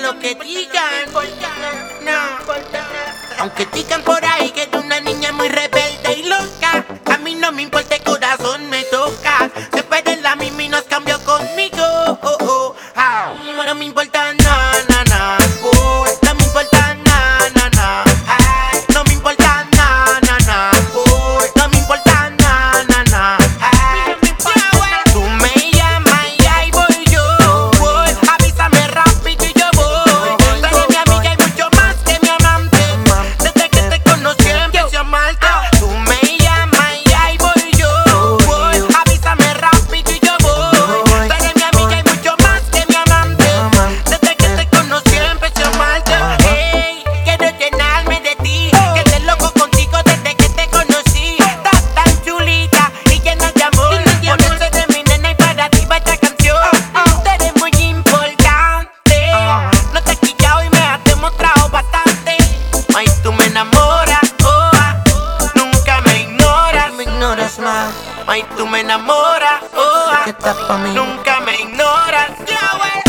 lo que digan. No. Aunque digan por ahí que tú una niña muy rebelde y loca, a mí no me importa, el corazón me toca. Se puede la misma y nos cambió conmigo. No me importa nada, nada, no me importa nada, nada, no me importa nada, nada, no me importa nada, nada. Tú me llamas y ahí voy yo, avísame rápido y yo voy. Tú eres mi amiga y mucho más que mi amante. Desde que te conocí empecé a amarte. Tú me llamas y ahí voy yo, avísame rápido y yo voy. Tú eres mi amiga y mucho más que mi amante. Desde que te conocí empecé a amarte. Hey, quiero llenarme de ti, que esté loco contigo desde que te conocí. Estás tan chulita y llena de amor. Por eso eres mi nena y para ti va esta canción. Tú eres muy importante, no te he quillado y me has demostrado bastante. Ay, tú me enamoras, nunca me ignoras más. Ay, tú me enamoras, nunca me ignoras.